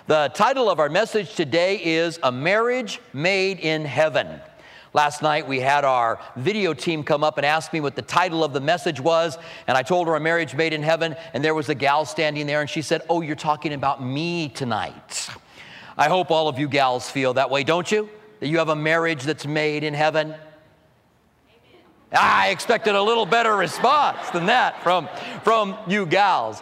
The title of our message today is A Marriage Made in Heaven. Last night we had our video team come up and ask me what the title of the message was, and I told her A Marriage Made in Heaven, and there was a gal standing there, and she said, "Oh, you're talking about me tonight." I hope all of you gals feel that way, don't you? That you have a marriage that's made in heaven? Amen. I expected a little better response than that from you gals.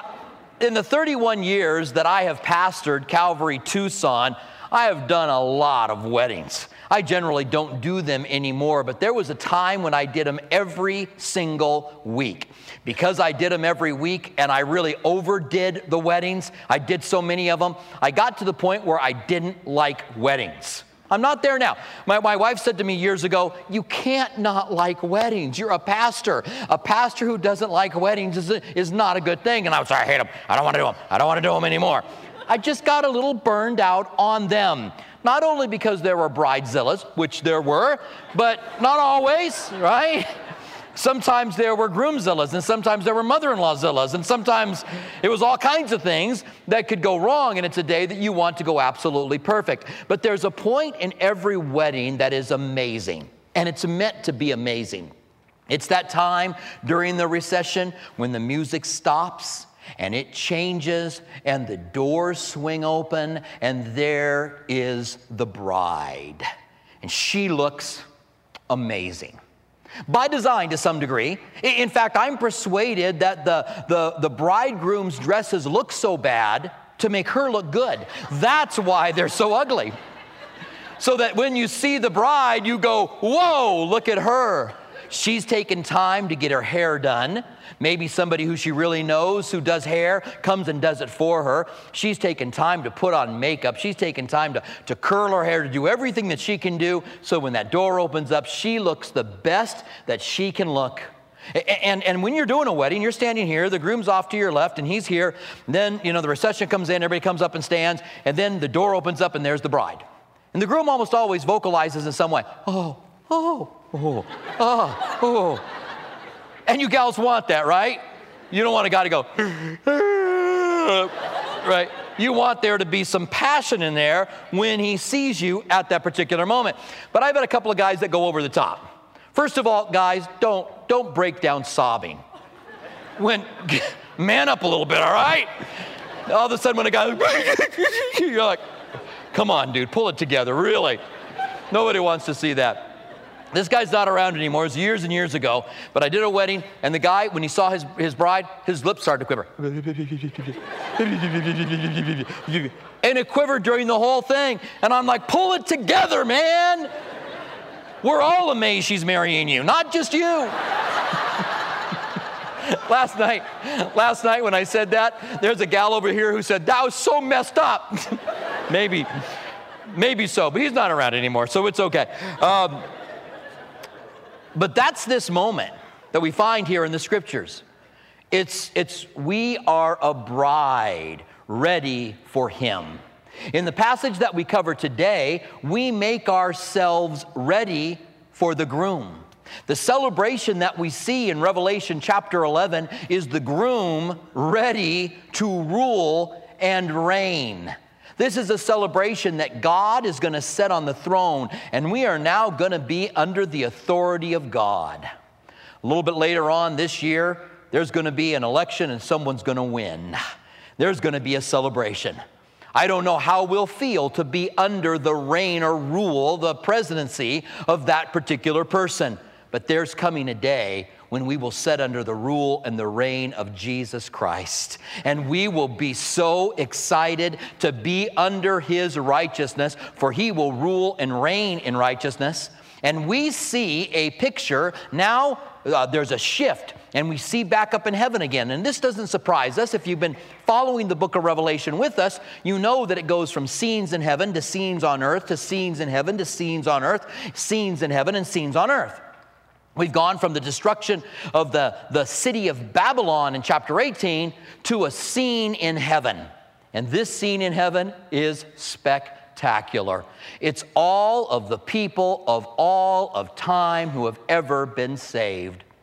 In the 31 years that I have pastored Calvary Tucson, I have done a lot of weddings. I generally don't do them anymore, but there was a time when I did them every single week. Because I did them every week and I really overdid the weddings, I did so many of them, I got to the point where I didn't like weddings. I'm not there now. My wife said to me years ago, "You can't not like weddings. You're a pastor. A pastor who doesn't like weddings is not a good thing." And I was like, "I hate them. I don't want to do them. I don't want to do them anymore." I just got a little burned out on them. Not only because there were bridezillas, which there were, but not always, right? Sometimes there were groomzillas, and sometimes there were mother-in-lawzillas, and sometimes it was all kinds of things that could go wrong, and it's a day that you want to go absolutely perfect. But there's a point in every wedding that is amazing, and it's meant to be amazing. It's that time during the recession when the music stops, and it changes, and the doors swing open, and there is the bride. And she looks amazing. By design to some degree. In fact, I'm persuaded that the bridegroom's dresses look so bad to make her look good. That's why they're so ugly. So that when you see the bride, you go, "Whoa, look at her. She's taken time to get her hair done." Maybe somebody who she really knows who does hair comes and does it for her. She's taken time to put on makeup. She's taken time to curl her hair, to do everything that she can do. So when that door opens up, she looks the best that she can look. And when you're doing a wedding, you're standing here, the groom's off to your left, and he's here. And then, the reception comes in, everybody comes up and stands, and then the door opens up, and there's the bride. And the groom almost always vocalizes in some way, "Oh, oh, oh, oh, oh." And you gals want that, right? You don't want a guy to go, right? You want there to be some passion in there when he sees you at that particular moment. But I've had a couple of guys that go over the top. First of all, guys, don't break down sobbing. Man up a little bit, all right? All of a sudden when a guy, you're like, "Come on, dude, pull it together, really." Nobody wants to see that. This guy's not around anymore. It was years and years ago. But I did a wedding, and the guy, when he saw his bride, his lips started to quiver. And it quivered during the whole thing. And I'm like, "Pull it together, man. We're all amazed she's marrying you, not just you." Last night when I said that, there's a gal over here who said, "That was so messed up." Maybe so, but he's not around anymore, so it's okay. But that's this moment that we find here in the scriptures. We are a bride ready for him. In the passage that we cover today, we make ourselves ready for the groom. The celebration that we see in Revelation chapter 11 is the groom ready to rule and reign. This is a celebration that God is going to set on the throne, and we are now going to be under the authority of God. A little bit later on this year, there's going to be an election and someone's going to win. There's going to be a celebration. I don't know how we'll feel to be under the reign or rule, the presidency of that particular person. But there's coming a day when we will sit under the rule and the reign of Jesus Christ. And we will be so excited to be under his righteousness, for he will rule and reign in righteousness. And we see a picture now, there's a shift, and we see back up in heaven again. And this doesn't surprise us. If you've been following the book of Revelation with us, you know that it goes from scenes in heaven to scenes on earth, to scenes in heaven to scenes on earth, scenes in heaven and scenes on earth. We've gone from the destruction of the city of Babylon in chapter 18 to a scene in heaven. And this scene in heaven is spectacular. It's all of the people of all of time who have ever been saved.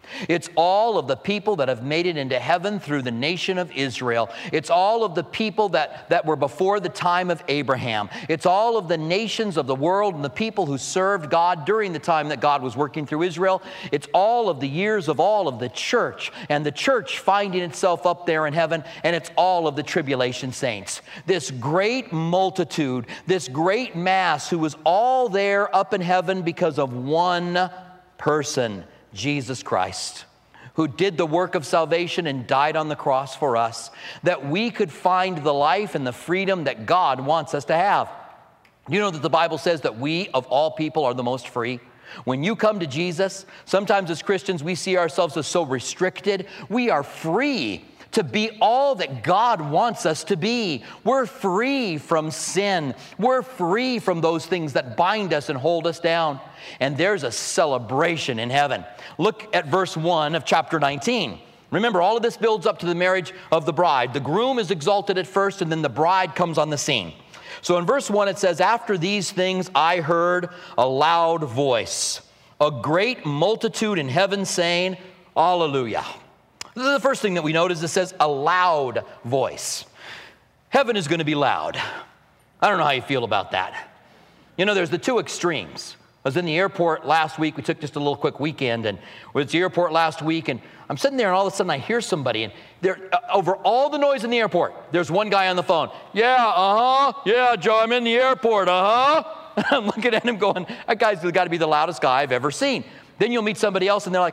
It's all of the people that have made it into heaven through the nation of Israel. It's all of the people that were before the time of Abraham. It's all of the nations of the world and the people who served God during the time that God was working through Israel. It's all of the years of all of the church, and the church finding itself up there in heaven, and it's all of the tribulation saints. This great multitude, this great mass who was all there up in heaven because of one person, Jesus Christ, who did the work of salvation and died on the cross for us, that we could find the life and the freedom that God wants us to have. You know that the Bible says that we, of all people, are the most free? When you come to Jesus, sometimes as Christians we see ourselves as so restricted. We are free to be all that God wants us to be. We're free from sin. We're free from those things that bind us and hold us down. And there's a celebration in heaven. Look at verse 1 of chapter 19. Remember, all of this builds up to the marriage of the bride. The groom is exalted at first, and then the bride comes on the scene. So in verse 1 it says, "After these things I heard a loud voice, a great multitude in heaven saying, Alleluia." The first thing that we notice, it says a loud voice. Heaven is going to be loud. I don't know how you feel about that. You know, there's the two extremes. I was in the airport last week. We took just a little quick weekend, and we were at the airport last week, and I'm sitting there, and all of a sudden I hear somebody, and over all the noise in the airport, there's one guy on the phone. Yeah, Joe, I'm in the airport, I'm looking at him going, that guy's got to be the loudest guy I've ever seen. Then you'll meet somebody else, and they're like,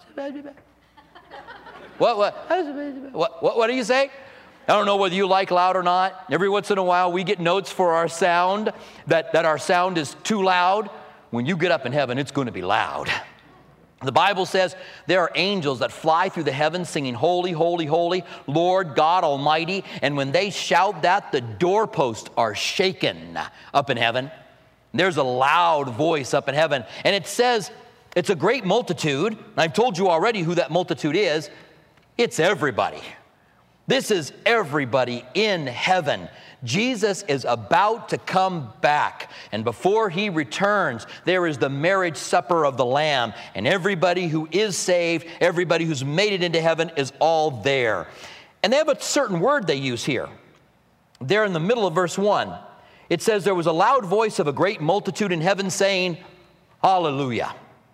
What do you say? I don't know whether you like loud or not. Every once in a while, we get notes for our sound, that our sound is too loud. When you get up in heaven, it's going to be loud. The Bible says there are angels that fly through the heavens singing, "Holy, holy, holy, Lord God Almighty." And when they shout that, the doorposts are shaken up in heaven. There's a loud voice up in heaven. And it says it's a great multitude. I've told you already who that multitude is. It's everybody. This is everybody in heaven. Jesus is about to come back, and before he returns, there is the marriage supper of the Lamb, and everybody who is saved, everybody who's made it into heaven is all there. And they have a certain word they use here. There in the middle of verse 1, it says, "There was a loud voice of a great multitude in heaven saying, Hallelujah."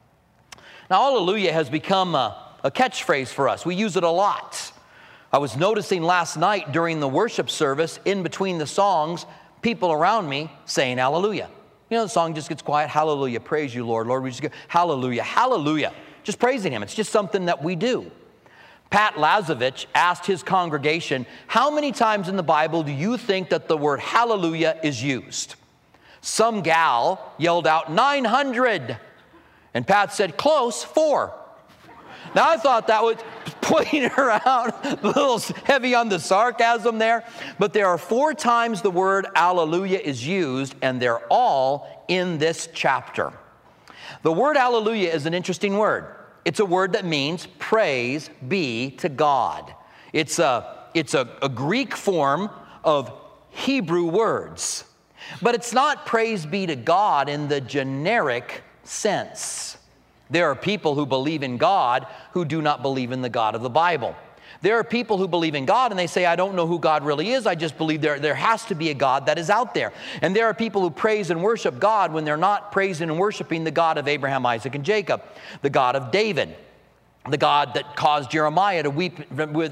Now, hallelujah has become a catchphrase for us. We use it a lot. I was noticing last night during the worship service, in between the songs, people around me saying hallelujah. You know, the song just gets quiet. Hallelujah. Praise you, Lord. Lord, we just go, hallelujah, hallelujah. Just praising him. It's just something that we do. Pat Lazovich asked his congregation, how many times in the Bible do you think that the word hallelujah is used? Some gal yelled out 900. And Pat said, close, 4. Now, I thought that was pointing her out, a little heavy on the sarcasm there. But there are 4 times the word hallelujah is used, and they're all in this chapter. The word hallelujah is an interesting word. It's a word that means praise be to God. It's a Greek form of Hebrew words. But it's not praise be to God in the generic sense. There are people who believe in God who do not believe in the God of the Bible. There are people who believe in God and they say, I don't know who God really is. I just believe there has to be a God that is out there. And there are people who praise and worship God when they're not praising and worshiping the God of Abraham, Isaac, and Jacob, the God of David, the God that caused Jeremiah to weep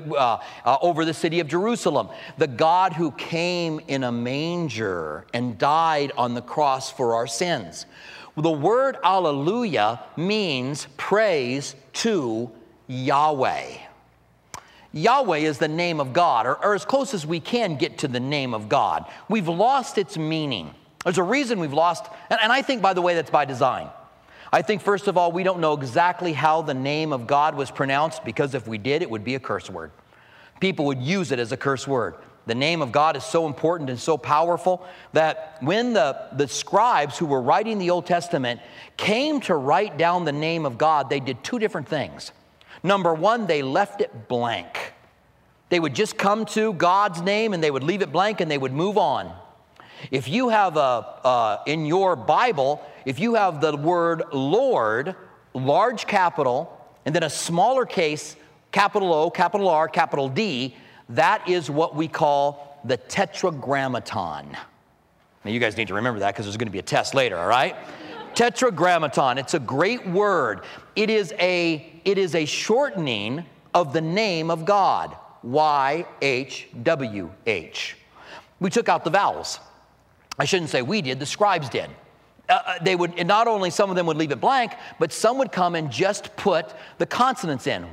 over the city of Jerusalem, the God who came in a manger and died on the cross for our sins. The word hallelujah means praise to Yahweh. Yahweh is the name of God, or as close as we can get to the name of God. We've lost its meaning. There's a reason we've lost, and I think, by the way, that's by design. I think, first of all, we don't know exactly how the name of God was pronounced, because if we did, it would be a curse word. People would use it as a curse word. The name of God is so important and so powerful that when the scribes who were writing the Old Testament came to write down the name of God, they did 2 different things. Number 1, they left it blank. They would just come to God's name and they would leave it blank and they would move on. If you have in your Bible, if you have the word Lord, large capital, and then a smaller case, capital O, capital R, capital D, that is what we call the tetragrammaton. Now, you guys need to remember that because there's going to be a test later, all right? Tetragrammaton. It's a great word. It is a shortening of the name of God, YHWH. We took out the vowels. I shouldn't say we did, the scribes did. They would, not only some of them would leave it blank, but some would come and just put the consonants in,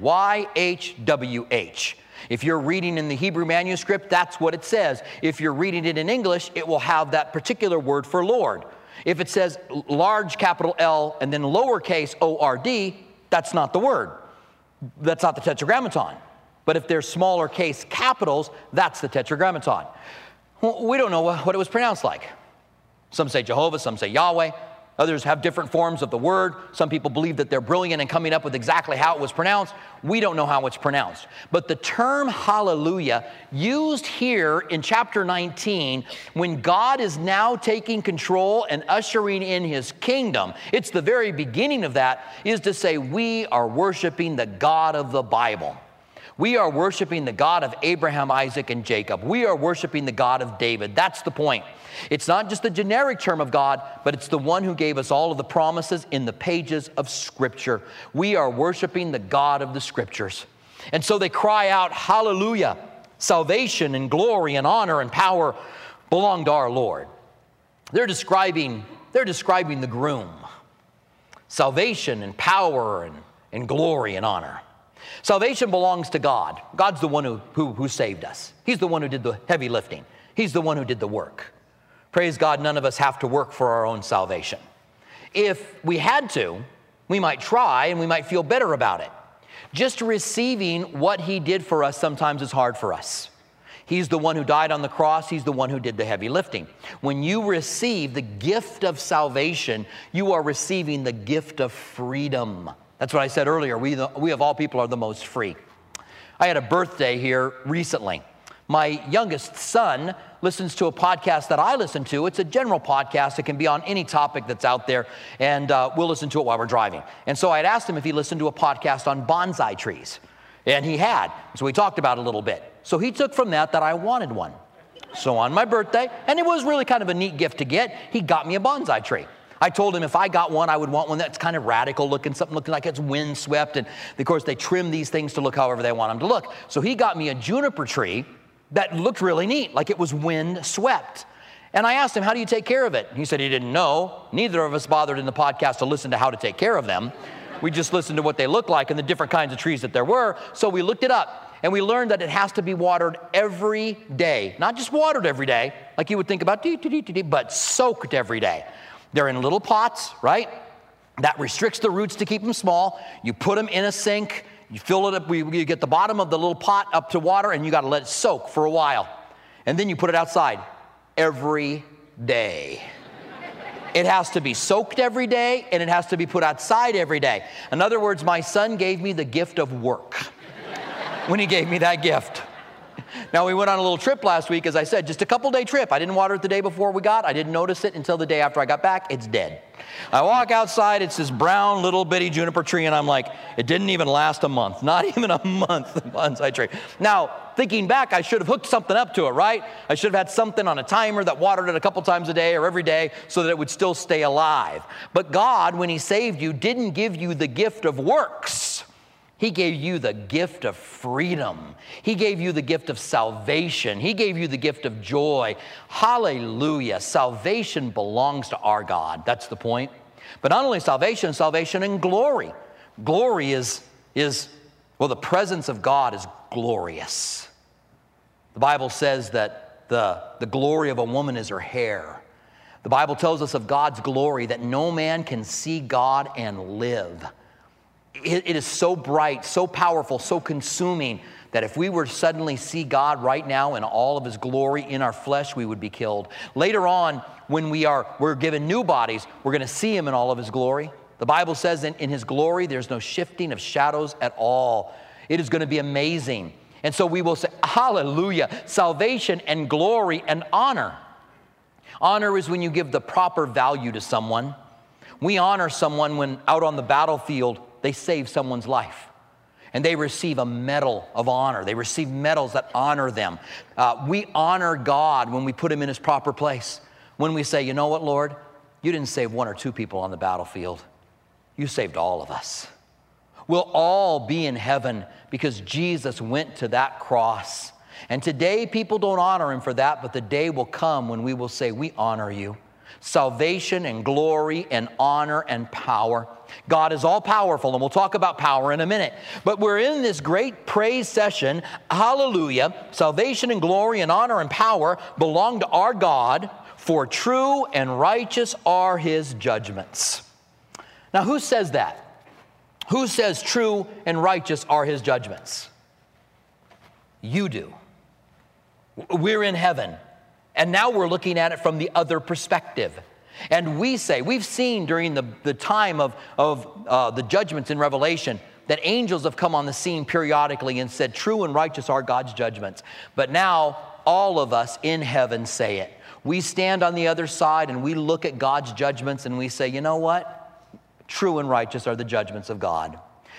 YHWH. If you're reading in the Hebrew manuscript, that's what it says. If you're reading it in English, it will have that particular word for Lord. If it says large capital L and then lowercase O-R-D, that's not the word. That's not the tetragrammaton. But if there's smaller case capitals, that's the tetragrammaton. We don't know what it was pronounced like. Some say Jehovah, some say Yahweh. Others have different forms of the word. Some people believe that they're brilliant in coming up with exactly how it was pronounced. We don't know how it's pronounced. But the term hallelujah, used here in chapter 19, when God is now taking control and ushering in his kingdom, it's the very beginning of that, is to say we are worshiping the God of the Bible. We are worshiping the God of Abraham, Isaac, and Jacob. We are worshiping the God of David. That's the point. It's not just the generic term of God, but it's the one who gave us all of the promises in the pages of Scripture. We are worshiping the God of the Scriptures. And so they cry out, hallelujah. Salvation and glory and honor and power belong to our Lord. They're describing the groom. Salvation and power and glory and honor. Salvation belongs to God. God's the one who saved us. He's the one who did the heavy lifting. He's the one who did the work. Praise God, none of us have to work for our own salvation. If we had to, we might try and we might feel better about it. Just receiving what he did for us sometimes is hard for us. He's the one who died on the cross. He's the one who did the heavy lifting. When you receive the gift of salvation, you are receiving the gift of freedom. That's what I said earlier. We of all people are the most free. I had a birthday here recently. My youngest son listens to a podcast that I listen to. It's a general podcast. It can be on any topic that's out there, and we'll listen to it while we're driving. And so I'd asked him if he listened to a podcast on bonsai trees, and he had. So we talked about it a little bit. So he took from that I wanted one. So on my birthday, and it was really kind of a neat gift to get, he got me a bonsai tree. I told him if I got one, I would want one that's kind of radical looking, something looking like it's windswept. And of course, they trim these things to look however they want them to look. So he got me a juniper tree that looked really neat, like it was windswept. And I asked him, how do you take care of it? He said he didn't know. Neither of us bothered in the podcast to listen to how to take care of them. We just listened to what they looked like and the different kinds of trees that there were. So we looked it up, and we learned that it has to be watered every day. Not just watered every day, like you would think about, but soaked every day. They're in little pots, right? That restricts the roots to keep them small. You put them in a sink. You fill it up. You get the bottom of the little pot up to water, and you got to let it soak for a while. And then you put it outside every day. It has to be soaked every day, and it has to be put outside every day. In other words, my son gave me the gift of work when he gave me that gift. Now, we went on a little trip last week, as I said, just a couple-day trip. I didn't water it the day before we got. I didn't notice it until the day after I got back. It's dead. I walk outside. It's this brown little bitty juniper tree, and I'm like, it didn't even last a month. Not even a month, the bonsai tree. Now, thinking back, I should have hooked something up to it, right? I should have had something on a timer that watered it a couple times a day or every day so that it would still stay alive. But God, when he saved you, didn't give you the gift of works. He gave you the gift of freedom. He gave you the gift of salvation. He gave you the gift of joy. Hallelujah. Salvation belongs to our God. That's the point. But not only salvation, salvation and glory. Glory is the presence of God is glorious. The Bible says that the glory of a woman is her hair. The Bible tells us of God's glory that no man can see God and live. It is so bright, so powerful, so consuming that if we were to suddenly see God right now in all of his glory in our flesh, we would be killed. Later on, when we're given new bodies, we're going to see him in all of his glory. The Bible says in his glory, there's no shifting of shadows at all. It is going to be amazing. And so we will say, hallelujah, salvation and glory and honor. Honor is when you give the proper value to someone. We honor someone when out on the battlefield, they save someone's life. And they receive a medal of honor. They receive medals that honor them. We honor God when we put him in his proper place. When we say, you know what, Lord? You didn't save 1 or 2 people on the battlefield. You saved all of us. We'll all be in heaven because Jesus went to that cross. And today people don't honor him for that, but the day will come when we will say, we honor you. Salvation and glory and honor and power. God is all powerful, and we'll talk about power in a minute. But we're in this great praise session. Hallelujah. Salvation and glory and honor and power belong to our God, for true and righteous are his judgments. Now, who says that? Who says true and righteous are his judgments? You do. We're in heaven. And now we're looking at it from the other perspective. And we say, we've seen during the time of the judgments in Revelation that angels have come on the scene periodically and said, true and righteous are God's judgments. But now all of us in heaven say it. We stand on the other side and we look at God's judgments and we say, you know what? True and righteous are the judgments of God.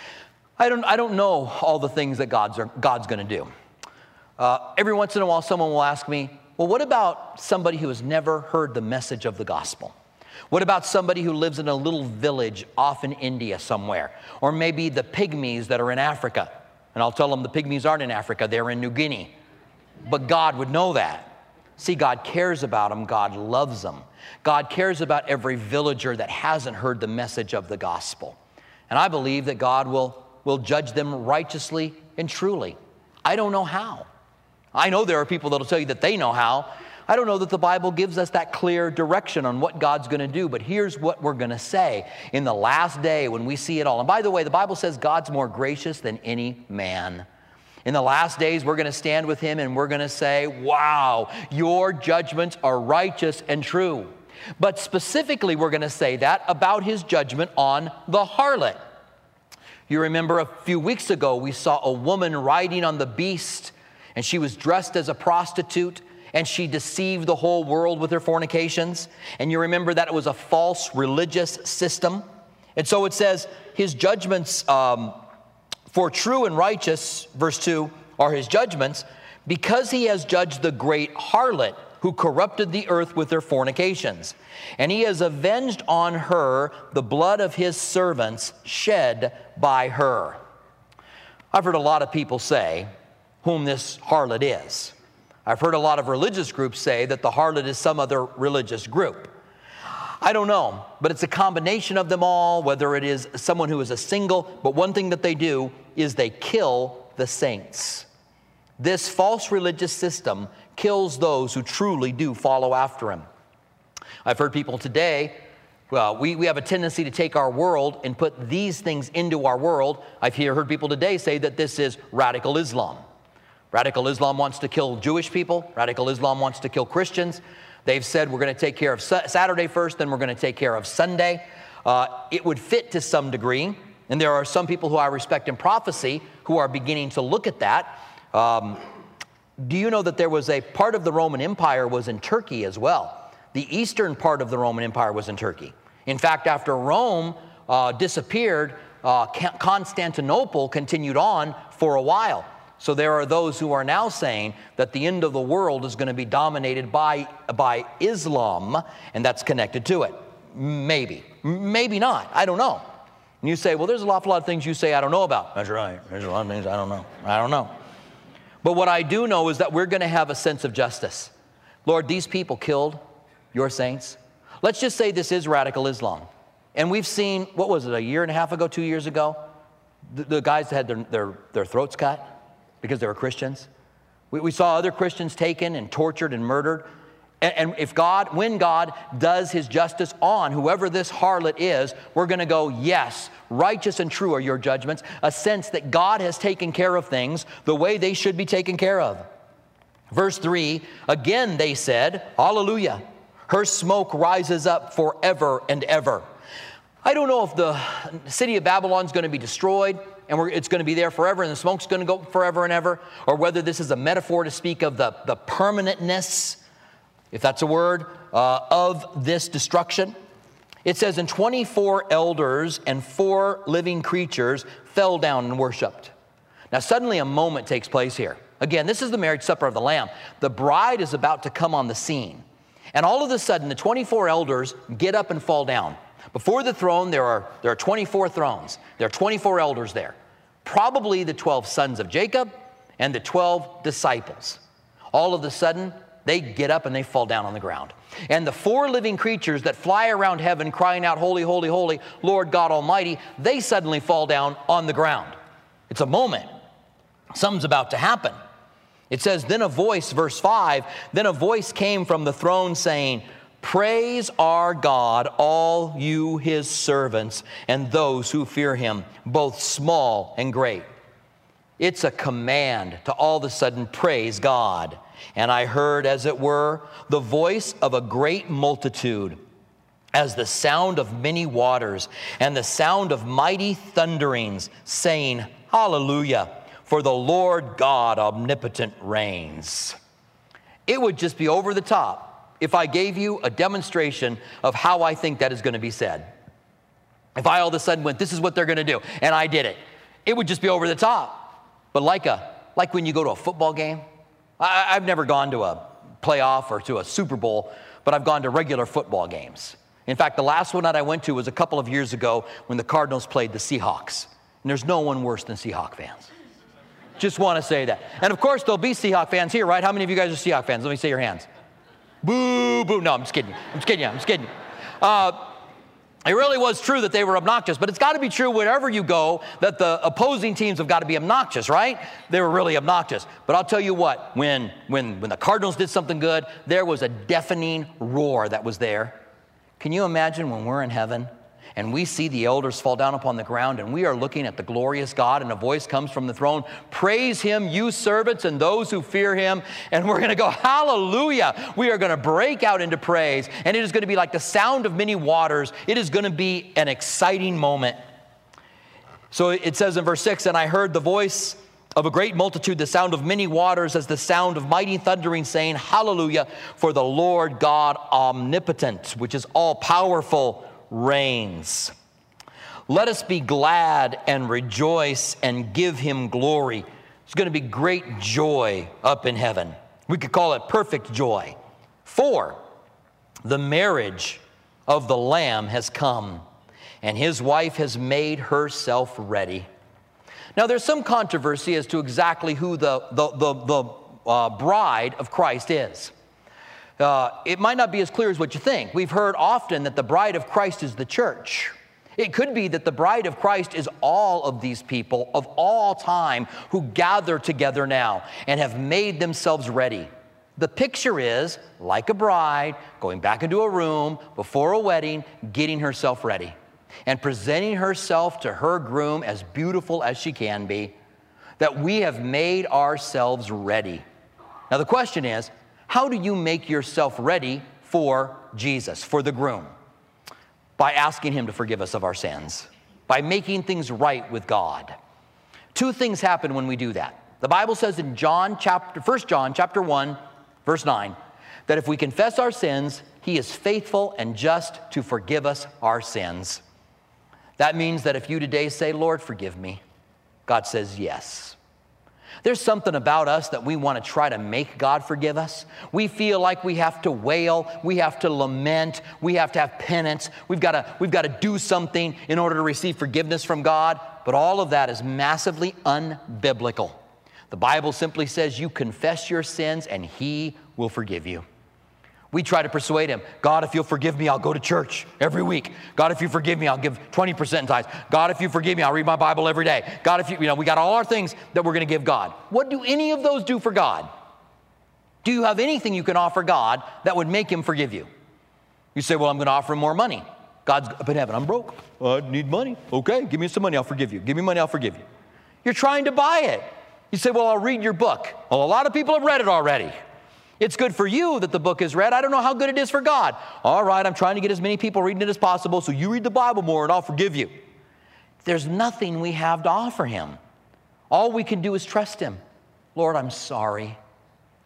I don't know all the things that God's going to do. Every once in a while, someone will ask me, well, what about somebody who has never heard the message of the gospel? What about somebody who lives in a little village off in India somewhere? Or maybe the pygmies that are in Africa. And I'll tell them the pygmies aren't in Africa, they're in New Guinea. But God would know that. See, God cares about them. God loves them. God cares about every villager that hasn't heard the message of the gospel. And I believe that God will judge them righteously and truly. I don't know how. I know there are people that will tell you that they know how. I don't know that the Bible gives us that clear direction on what God's going to do, but here's what we're going to say in the last day when we see it all. And by the way, the Bible says God's more gracious than any man. In the last days, we're going to stand with him and we're going to say, wow, your judgments are righteous and true. But specifically, we're going to say that about his judgment on the harlot. You remember a few weeks ago, we saw a woman riding on the beast, and she was dressed as a prostitute, and she deceived the whole world with her fornications. And you remember that it was a false religious system. And so it says, his judgments for true and righteous, verse 2, are his judgments, because he has judged the great harlot who corrupted the earth with her fornications. And he has avenged on her the blood of his servants shed by her. I've heard a lot of people say whom this harlot is. I've heard a lot of religious groups say that the harlot is some other religious group. I don't know, but it's a combination of them all, whether it is someone who is a single, but one thing that they do is they kill the saints. This false religious system kills those who truly do follow after him. I've heard people today, well, we have a tendency to take our world and put these things into our world. I've heard people today say that this is radical Islam. Radical Islam wants to kill Jewish people. Radical Islam wants to kill Christians. They've said we're going to take care of Saturday first, then we're going to take care of Sunday. It would fit to some degree. And there are some people who I respect in prophecy who are beginning to look at that. Do you know that there was a part of the Roman Empire was in Turkey as well? The eastern part of the Roman Empire was in Turkey. In fact, after Rome disappeared, Constantinople continued on for a while. So there are those who are now saying that the end of the world is going to be dominated by Islam, and that's connected to it. Maybe. Maybe not. I don't know. And you say, well, there's an awful lot of things you say I don't know about. That's right. There's a lot of things I don't know. I don't know. But what I do know is that we're going to have a sense of justice. Lord, these people killed your saints. Let's just say this is radical Islam. And we've seen, what was it, a year and a half ago, 2 years ago? The guys that had their throats cut because they were Christians. We saw other Christians taken and tortured and murdered. And when God does his justice on whoever this harlot is, we're going to go, yes, righteous and true are your judgments, a sense that God has taken care of things the way they should be taken care of. Verse 3, again they said, hallelujah, her smoke rises up forever and ever. I don't know if the city of Babylon is going to be destroyed and it's going to be there forever and the smoke's going to go forever and ever, or whether this is a metaphor to speak of the permanentness, if that's a word, of this destruction. It says, and 24 elders and 4 living creatures fell down and worshiped. Now suddenly a moment takes place here. Again, this is the marriage supper of the Lamb. The bride is about to come on the scene. And all of a sudden, the 24 elders get up and fall down. Before the throne, there are 24 thrones. There are 24 elders there. Probably the 12 sons of Jacob and the 12 disciples. All of a sudden, they get up and they fall down on the ground. And the 4 living creatures that fly around heaven crying out, holy, holy, holy, Lord God Almighty, they suddenly fall down on the ground. It's a moment. Something's about to happen. It says, then a voice, verse 5, then a voice came from the throne saying, praise our God, all you his servants, and those who fear him, both small and great. It's a command to all of a sudden praise God. And I heard, as it were, the voice of a great multitude, as the sound of many waters, and the sound of mighty thunderings, saying, hallelujah, for the Lord God omnipotent reigns. It would just be over the top if I gave you a demonstration of how I think that is going to be said. If I all of a sudden went, this is what they're going to do, and I did it, it would just be over the top. But like when you go to a football game, I've never gone to a playoff or to a Super Bowl, but I've gone to regular football games. In fact, the last one that I went to was a couple of years ago when the Cardinals played the Seahawks. And there's no one worse than Seahawk fans. Just want to say that. And of course, there'll be Seahawk fans here, right? How many of you guys are Seahawk fans? Let me see your hands. Boo, boo. No, I'm just kidding. It really was true that they were obnoxious, but it's got to be true wherever you go that the opposing teams have got to be obnoxious, right? They were really obnoxious. But I'll tell you what, when the Cardinals did something good, there was a deafening roar that was there. Can you imagine when we're in heaven and we see the elders fall down upon the ground and we are looking at the glorious God and a voice comes from the throne, praise him, you servants and those who fear him. And we're going to go, hallelujah. We are going to break out into praise. And it is going to be like the sound of many waters. It is going to be an exciting moment. So it says in verse 6, and I heard the voice of a great multitude, the sound of many waters as the sound of mighty thundering, saying, hallelujah, for the Lord God omnipotent, which is all powerful, reigns. Let us be glad and rejoice and give him glory. There's going to be great joy up in heaven. We could call it perfect joy. For the marriage of the Lamb has come, and his wife has made herself ready. Now, there's some controversy as to exactly who the bride of Christ is. It might not be as clear as what you think. We've heard often that the bride of Christ is the church. It could be that the bride of Christ is all of these people of all time who gather together now and have made themselves ready. The picture is like a bride going back into a room before a wedding, getting herself ready and presenting herself to her groom as beautiful as she can be, that we have made ourselves ready. Now the question is, how do you make yourself ready for Jesus, for the groom? By asking him to forgive us of our sins, by making things right with God. 2 things happen when we do that. The Bible says in 1 John chapter 1, verse 9, that if we confess our sins, he is faithful and just to forgive us our sins. That means that if you today say, Lord, forgive me, God says yes. There's something about us that we want to try to make God forgive us. We feel like we have to wail, we have to lament, we have to have penance. We've got to do something in order to receive forgiveness from God. But all of that is massively unbiblical. The Bible simply says you confess your sins and he will forgive you. We try to persuade him. God, if you'll forgive me, I'll go to church every week. God, if you forgive me, I'll give 20% in tithes. God, if you forgive me, I'll read my Bible every day. God, if we got all our things that we're going to give God. What do any of those do for God? Do you have anything you can offer God that would make him forgive you? You say, well, I'm going to offer him more money. God's up in heaven. I'm broke. I need money. Okay, give me some money. I'll forgive you. Give me money. I'll forgive you. You're trying to buy it. You say, well, I'll read your book. Well, a lot of people have read it already. It's good for you that the book is read. I don't know how good it is for God. All right, I'm trying to get as many people reading it as possible, so you read the Bible more and I'll forgive you. There's nothing we have to offer him. All we can do is trust him. Lord, I'm sorry.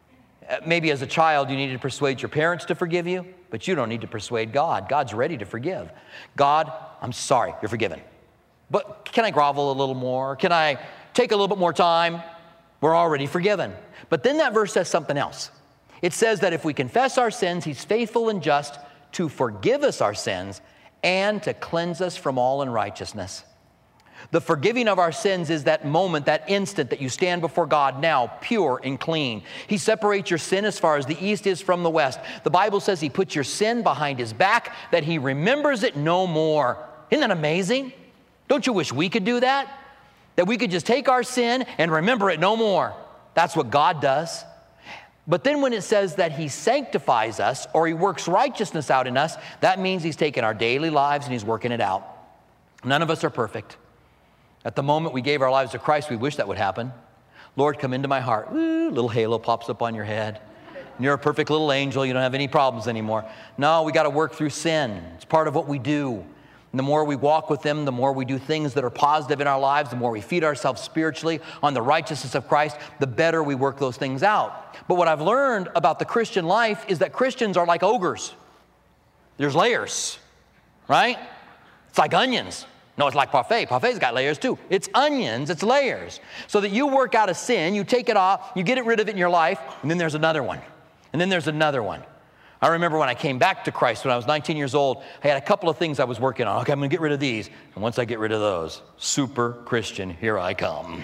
Maybe as a child, you needed to persuade your parents to forgive you, but you don't need to persuade God. God's ready to forgive. God, I'm sorry, you're forgiven. But can I grovel a little more? Can I take a little bit more time? We're already forgiven. But then that verse says something else. It says that if we confess our sins, he's faithful and just to forgive us our sins and to cleanse us from all unrighteousness. The forgiving of our sins is that moment, that instant that you stand before God now, pure and clean. He separates your sin as far as the east is from the west. The Bible says he puts your sin behind his back, that he remembers it no more. Isn't that amazing? Don't you wish we could do that? That we could just take our sin and remember it no more. That's what God does. But then when it says that he sanctifies us or he works righteousness out in us, that means he's taken our daily lives and he's working it out. None of us are perfect. At the moment we gave our lives to Christ, we wish that would happen. Lord, come into my heart. Ooh, little halo pops up on your head. And you're a perfect little angel. You don't have any problems anymore. No, we got to work through sin. It's part of what we do. And the more we walk with him, the more we do things that are positive in our lives, the more we feed ourselves spiritually on the righteousness of Christ, the better we work those things out. But what I've learned about the Christian life is that Christians are like ogres. There's layers, right? It's like onions. No, it's like parfait. Parfait's got layers too. It's onions, it's layers. So that you work out a sin, you take it off, you get rid of it in your life, and then there's another one. And then there's another one. I remember when I came back to Christ when I was 19 years old, I had a couple of things I was working on. Okay, I'm going to get rid of these. And once I get rid of those, super Christian, here I come.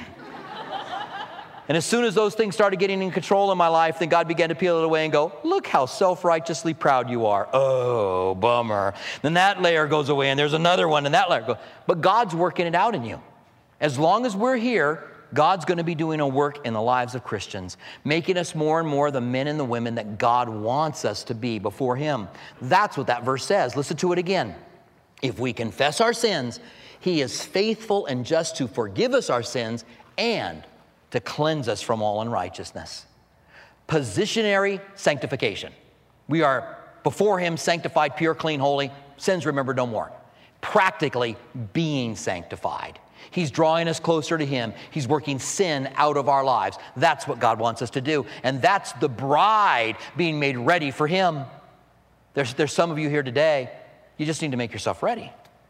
And as soon as those things started getting in control in my life, then God began to peel it away and go, look how self-righteously proud you are. Oh, bummer. Then that layer goes away and there's another one and that layer goes. But God's working it out in you. As long as we're here, God's going to be doing a work in the lives of Christians, making us more and more the men and the women that God wants us to be before him. That's what that verse says. Listen to it again. If we confess our sins, he is faithful and just to forgive us our sins and to cleanse us from all unrighteousness. Positionary sanctification. We are before him sanctified, pure, clean, holy, sins remembered no more. Practically being sanctified. He's drawing us closer to him. He's working sin out of our lives. That's what God wants us to do. And that's the bride being made ready for him. There's some of you here today, you just need to make yourself ready.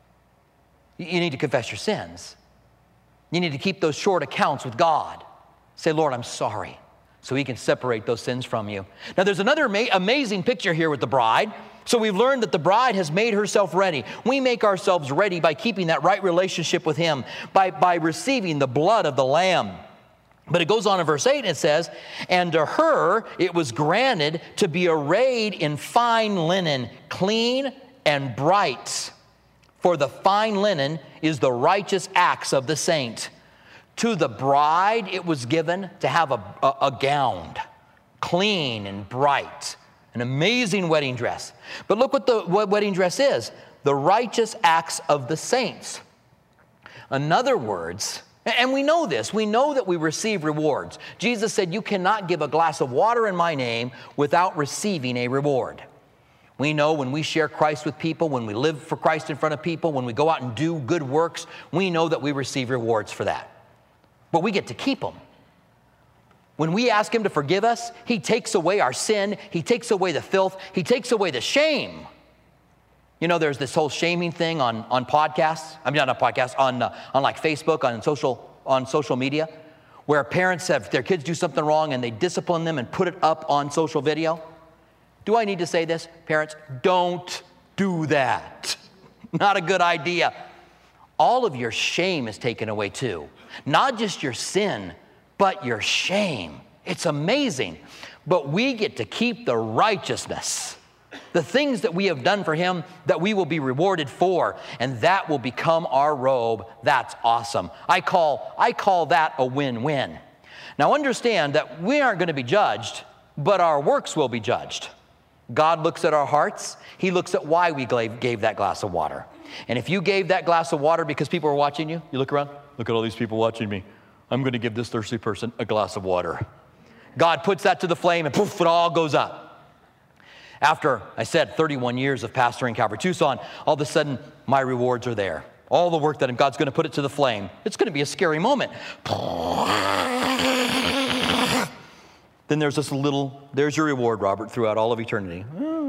You need to confess your sins. You need to keep those short accounts with God. Say, Lord, I'm sorry, so he can separate those sins from you. Now, there's another amazing picture here with the bride. So we've learned that the bride has made herself ready. We make ourselves ready by keeping that right relationship with him, by receiving the blood of the Lamb. But it goes on in verse 8 and it says, and to her it was granted to be arrayed in fine linen, clean and bright. For the fine linen is the righteous acts of the saint. To the bride it was given to have a gown, clean and bright. An amazing wedding dress. But look what wedding dress is. The righteous acts of the saints. In other words, and we know this, we know that we receive rewards. Jesus said, you cannot give a glass of water in my name without receiving a reward. We know when we share Christ with people, when we live for Christ in front of people, when we go out and do good works, we know that we receive rewards for that. But we get to keep them. When we ask him to forgive us, he takes away our sin. He takes away the filth. He takes away the shame. You know, there's this whole shaming thing on podcasts. I mean, not on podcasts, on like Facebook, on social media, where parents have their kids do something wrong and they discipline them and put it up on social video. Do I need to say this? Parents, don't do that. Not a good idea. All of your shame is taken away too. Not just your sin, but your shame. It's amazing. But we get to keep the righteousness, the things that we have done for him that we will be rewarded for, and that will become our robe. That's awesome. I call that a win-win. Now understand that we aren't going to be judged, but our works will be judged. God looks at our hearts. He looks at why we gave that glass of water. And if you gave that glass of water because people were watching you, you look around, look at all these people watching me. I'm going to give this thirsty person a glass of water. God puts that to the flame and poof, it all goes up. After, I said, 31 years of pastoring Calvary Tucson, all of a sudden, my rewards are there. All the work that God's going to put it to the flame. It's going to be a scary moment. then there's there's your reward, Robert, throughout all of eternity.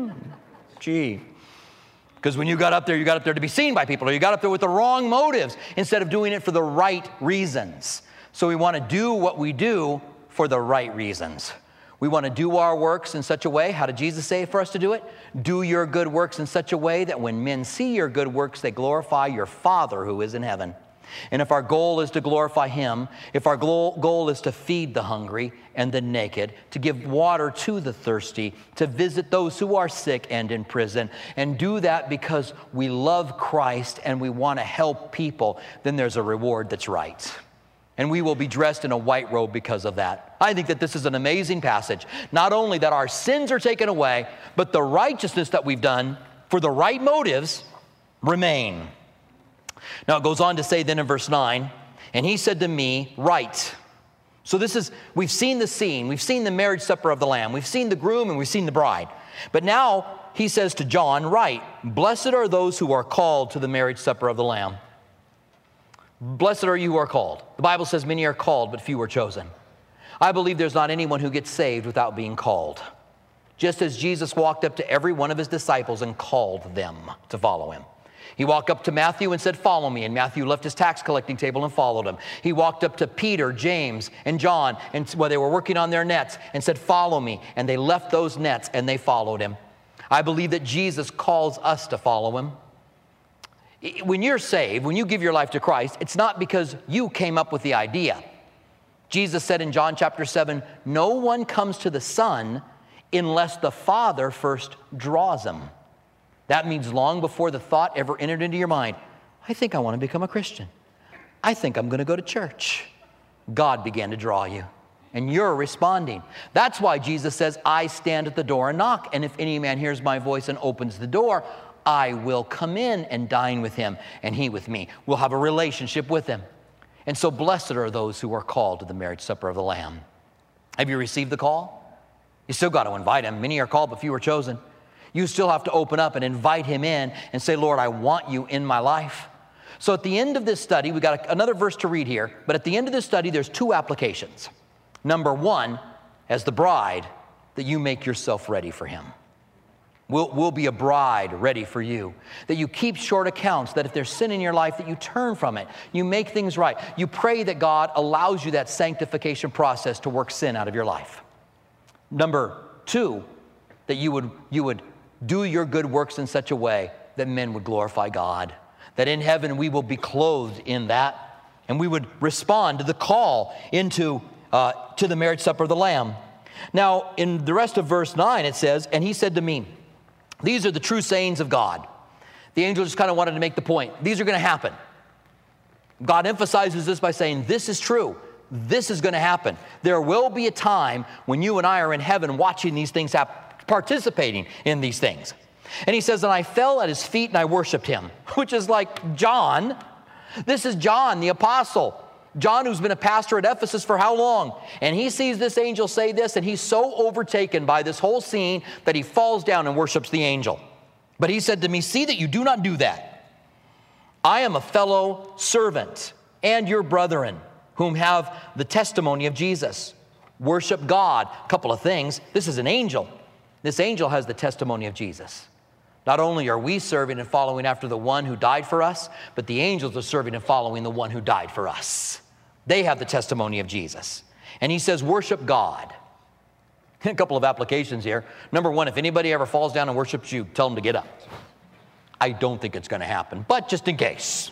Gee. Because when you got up there to be seen by people, or you got up there with the wrong motives instead of doing it for the right reasons. So we want to do what we do for the right reasons. We want to do our works in such a way. How did Jesus say for us to do it? Do your good works in such a way that when men see your good works, they glorify your Father who is in heaven. And if our goal is to glorify Him, if our goal is to feed the hungry and the naked, to give water to the thirsty, to visit those who are sick and in prison, and do that because we love Christ and we want to help people, then there's a reward that's right. And we will be dressed in a white robe because of that. I think that this is an amazing passage. Not only that our sins are taken away, but the righteousness that we've done for the right motives remain. Now it goes on to say then in verse 9, and he said to me, write. So we've seen the scene. We've seen the marriage supper of the Lamb. We've seen the groom and we've seen the bride. But now he says to John, write, blessed are those who are called to the marriage supper of the Lamb. Blessed are you who are called. The Bible says many are called, but few are chosen. I believe there's not anyone who gets saved without being called. Just as Jesus walked up to every one of his disciples and called them to follow him. He walked up to Matthew and said, follow me. And Matthew left his tax collecting table and followed him. He walked up to Peter, James, and John, and while they were working on their nets, and said, follow me. And they left those nets and they followed him. I believe that Jesus calls us to follow him. When you're saved, when you give your life to Christ, it's not because you came up with the idea. Jesus said in John chapter 7, no one comes to the Son unless the Father first draws him. That means long before the thought ever entered into your mind, I think I want to become a Christian. I think I'm going to go to church. God began to draw you, and you're responding. That's why Jesus says, I stand at the door and knock, and if any man hears my voice and opens the door, I will come in and dine with him, and he with me. We'll have a relationship with him. And so blessed are those who are called to the marriage supper of the Lamb. Have you received the call? You still got to invite him. Many are called, but few are chosen. You still have to open up and invite him in and say, Lord, I want you in my life. So at the end of this study, we got another verse to read here, but at the end of this study, there's two applications. Number one, as the bride, that you make yourself ready for him. We'll be a bride ready for you. That you keep short accounts, that if there's sin in your life, that you turn from it. You make things right. You pray that God allows you that sanctification process to work sin out of your life. Number two, that you would do your good works in such a way that men would glorify God. That in heaven we will be clothed in that, and we would respond to the call into to the marriage supper of the Lamb. Now, in the rest of verse 9, it says, and he said to me, these are the true sayings of God. The angel just kind of wanted to make the point. These are going to happen. God emphasizes this by saying, this is true. This is going to happen. There will be a time when you and I are in heaven watching these things happen, participating in these things. And he says, and I fell at his feet and I worshiped him, which is like John. This is John, the apostle. John, who's been a pastor at Ephesus for how long? And he sees this angel say this, and he's so overtaken by this whole scene that he falls down and worships the angel. But he said to me, see that you do not do that. I am a fellow servant and your brethren whom have the testimony of Jesus. Worship God. A couple of things. This is an angel. This angel has the testimony of Jesus. Not only are we serving and following after the one who died for us, but the angels are serving and following the one who died for us. They have the testimony of Jesus. And he says, worship God. A couple of applications here. Number one, if anybody ever falls down and worships you, tell them to get up. I don't think it's going to happen, but just in case.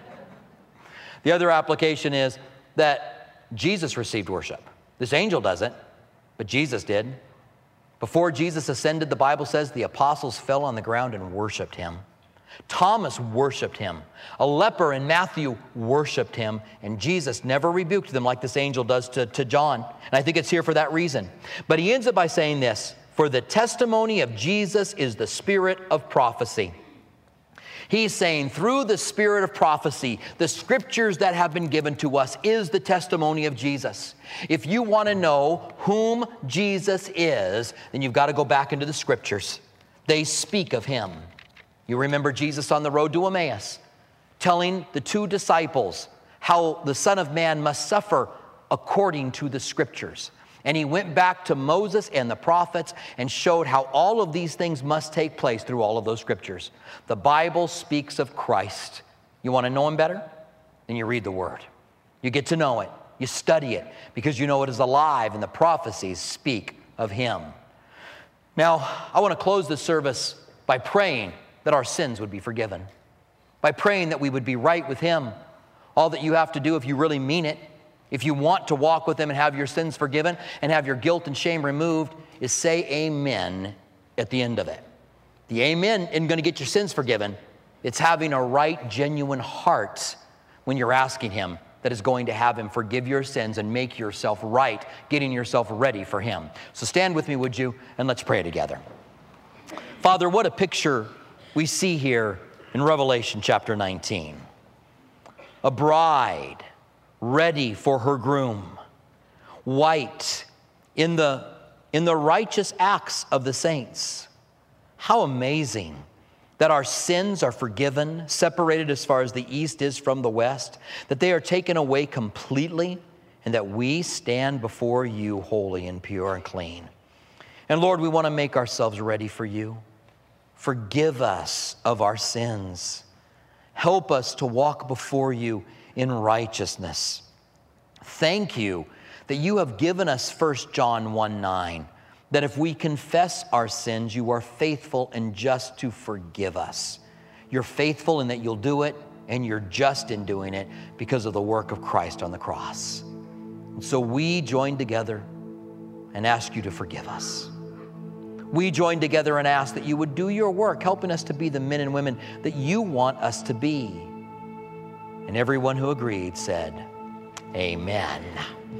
The other application is that Jesus received worship. This angel doesn't, but Jesus did. Before Jesus ascended, the Bible says the apostles fell on the ground and worshiped him. Thomas worshiped him. A leper in Matthew worshiped him, and Jesus never rebuked them like this angel does to John. And I think it's here for that reason. But he ends up by saying this, for the testimony of Jesus is the spirit of prophecy. He's saying through the spirit of prophecy, the scriptures that have been given to us is the testimony of Jesus. If you want to know whom Jesus is, then you've got to go back into the scriptures. They speak of him. You remember Jesus on the road to Emmaus, telling the two disciples how the Son of Man must suffer according to the scriptures. And he went back to Moses and the prophets and showed how all of these things must take place through all of those scriptures. The Bible speaks of Christ. You want to know him better? Then you read the Word. You get to know it. You study it because you know it is alive and the prophecies speak of him. Now, I want to close this service by praying that our sins would be forgiven, by praying that we would be right with him. All that you have to do, if you really mean it, if you want to walk with him and have your sins forgiven and have your guilt and shame removed, is say amen at the end of it. The amen isn't going to get your sins forgiven. It's having a right, genuine heart when you're asking him that is going to have him forgive your sins and make yourself right, getting yourself ready for him. So stand with me, would you, and let's pray together. Father, what a picture we see here in Revelation chapter 19. A bride ready for her groom, white in the righteous acts of the saints. How amazing that our sins are forgiven, separated as far as the east is from the west, that they are taken away completely, and that we stand before you holy and pure and clean. And Lord, we want to make ourselves ready for you. Forgive us of our sins. Help us to walk before you in righteousness. Thank you that you have given us 1 John 1:9, that if we confess our sins, you are faithful and just to forgive us. You're faithful in that you'll do it, and you're just in doing it because of the work of Christ on the cross. And so we join together and ask you to forgive us. We join together and ask that you would do your work, helping us to be the men and women that you want us to be. And everyone who agreed said, amen.